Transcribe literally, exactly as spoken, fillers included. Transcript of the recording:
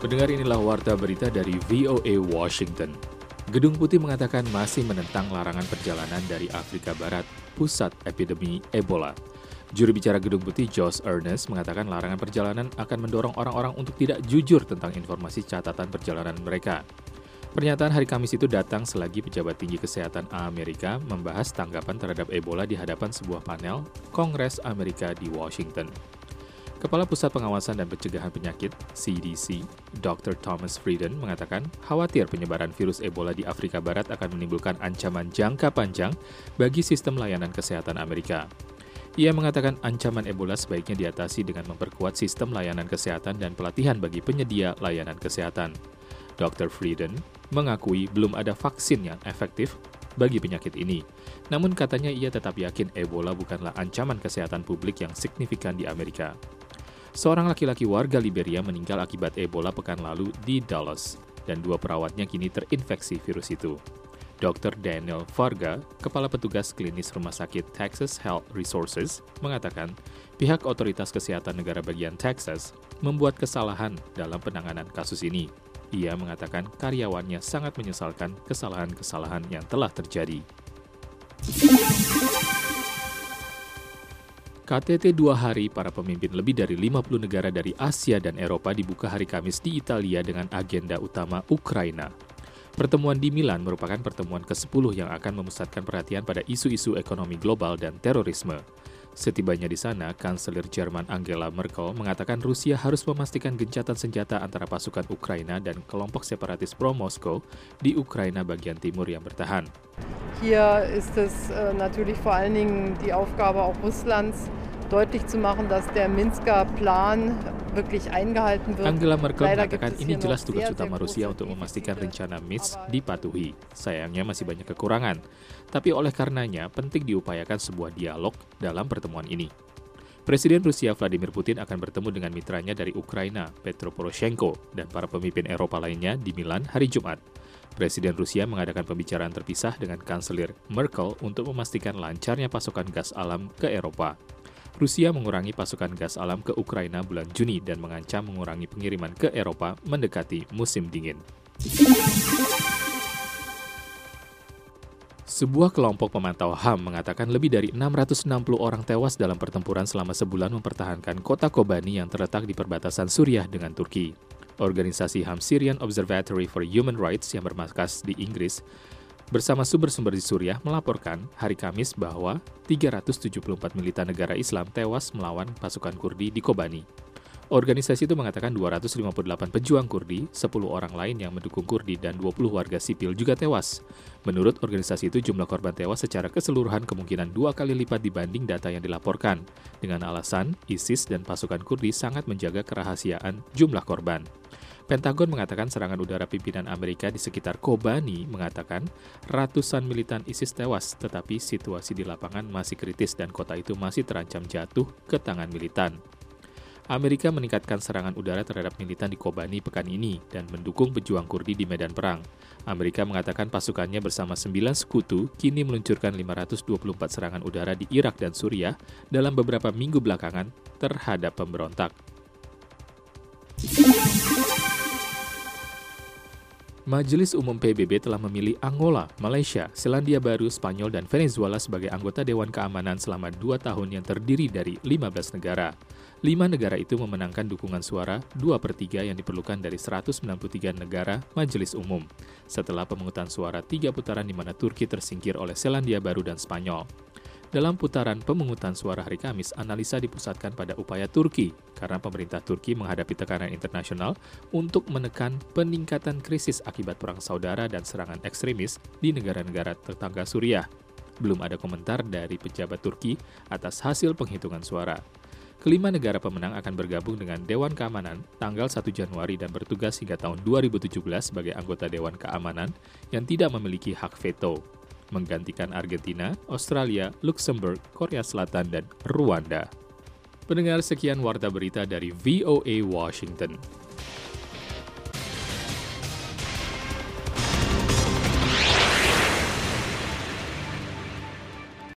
Pendengar, inilah warta berita dari V O A Washington. Gedung Putih mengatakan masih menentang larangan perjalanan dari Afrika Barat, pusat epidemi Ebola. Juru bicara Gedung Putih Josh Earnest mengatakan larangan perjalanan akan mendorong orang-orang untuk tidak jujur tentang informasi catatan perjalanan mereka. Pernyataan hari Kamis itu datang selagi pejabat tinggi kesehatan Amerika membahas tanggapan terhadap Ebola di hadapan sebuah panel Kongres Amerika di Washington. Kepala Pusat Pengawasan dan Pencegahan Penyakit, C D C, dokter Thomas Frieden mengatakan khawatir penyebaran virus Ebola di Afrika Barat akan menimbulkan ancaman jangka panjang bagi sistem layanan kesehatan Amerika. Ia mengatakan ancaman Ebola sebaiknya diatasi dengan memperkuat sistem layanan kesehatan dan pelatihan bagi penyedia layanan kesehatan. dokter Frieden mengakui belum ada vaksin yang efektif bagi penyakit ini. Namun katanya ia tetap yakin Ebola bukanlah ancaman kesehatan publik yang signifikan di Amerika. Seorang laki-laki warga Liberia meninggal akibat Ebola pekan lalu di Dallas, dan dua perawatnya kini terinfeksi virus itu. dokter Daniel Varga, kepala petugas klinis rumah sakit Texas Health Resources, mengatakan pihak otoritas kesehatan negara bagian Texas membuat kesalahan dalam penanganan kasus ini. Ia mengatakan karyawannya sangat menyesalkan kesalahan-kesalahan yang telah terjadi. K T T dua hari para pemimpin lebih dari lima puluh negara dari Asia dan Eropa dibuka hari Kamis di Italia dengan agenda utama Ukraina. Pertemuan di Milan merupakan pertemuan kesepuluh yang akan memusatkan perhatian pada isu-isu ekonomi global dan terorisme. Setibanya di sana, Kanselir Jerman Angela Merkel mengatakan Rusia harus memastikan gencatan senjata antara pasukan Ukraina dan kelompok separatis pro-Moskow di Ukraina bagian timur yang bertahan. Hier ist es äh, natürlich vor allen Dingen die Aufgabe auch Russlands, deutlich zu machen, dass der Minsker Plan wirklich eingehalten wird. Angela Merkel mengatakan ini jelas tugas utama Rusia untuk memastikan rencana Minsk dipatuhi. Sayangnya masih banyak kekurangan, tapi oleh karenanya penting diupayakan sebuah dialog dalam pertemuan ini. Presiden Rusia Vladimir Putin akan bertemu dengan mitranya dari Ukraina, Petro Poroshenko, dan para pemimpin Eropa lainnya di Milan hari Jumat. Presiden Rusia mengadakan pembicaraan terpisah dengan Kanselir Merkel untuk memastikan lancarnya pasokan gas alam ke Eropa. Rusia mengurangi pasokan gas alam ke Ukraina bulan Juni dan mengancam mengurangi pengiriman ke Eropa mendekati musim dingin. Sebuah kelompok pemantau H A M mengatakan lebih dari enam ratus enam puluh orang tewas dalam pertempuran selama sebulan mempertahankan kota Kobani yang terletak di perbatasan Suriah dengan Turki. Organisasi H A M Syrian Observatory for Human Rights yang bermarkas di Inggris bersama sumber-sumber di Suriah melaporkan hari Kamis bahwa tiga ratus tujuh puluh empat militan negara Islam tewas melawan pasukan Kurdi di Kobani. Organisasi itu mengatakan dua ratus lima puluh delapan pejuang Kurdi, sepuluh orang lain yang mendukung Kurdi, dan dua puluh warga sipil juga tewas. Menurut organisasi itu, jumlah korban tewas secara keseluruhan kemungkinan dua kali lipat dibanding data yang dilaporkan, dengan alasan ISIS dan pasukan Kurdi sangat menjaga kerahasiaan jumlah korban. Pentagon mengatakan serangan udara pimpinan Amerika di sekitar Kobani mengatakan ratusan militan ISIS tewas, tetapi situasi di lapangan masih kritis dan kota itu masih terancam jatuh ke tangan militan. Amerika meningkatkan serangan udara terhadap militan di Kobani pekan ini dan mendukung pejuang Kurdi di medan perang. Amerika mengatakan pasukannya bersama sembilan sekutu kini meluncurkan lima ratus dua puluh empat serangan udara di Irak dan Suriah dalam beberapa minggu belakangan terhadap pemberontak. Majelis Umum P B B telah memilih Angola, Malaysia, Selandia Baru, Spanyol, dan Venezuela sebagai anggota Dewan Keamanan selama dua tahun yang terdiri dari lima belas negara. Lima negara itu memenangkan dukungan suara dua per tiga yang diperlukan dari seratus sembilan puluh tiga negara Majelis Umum, setelah pemungutan suara tiga putaran di mana Turki tersingkir oleh Selandia Baru dan Spanyol. Dalam putaran pemungutan suara hari Kamis, analisa dipusatkan pada upaya Turki karena pemerintah Turki menghadapi tekanan internasional untuk menekan peningkatan krisis akibat perang saudara dan serangan ekstremis di negara-negara tetangga Suriah. Belum ada komentar dari pejabat Turki atas hasil penghitungan suara. Kelima negara pemenang akan bergabung dengan Dewan Keamanan tanggal satu Januari dan bertugas hingga tahun dua ribu tujuh belas sebagai anggota Dewan Keamanan yang tidak memiliki hak veto, menggantikan Argentina, Australia, Luxembourg, Korea Selatan, dan Rwanda. Pendengar, sekian warta berita dari V O A Washington.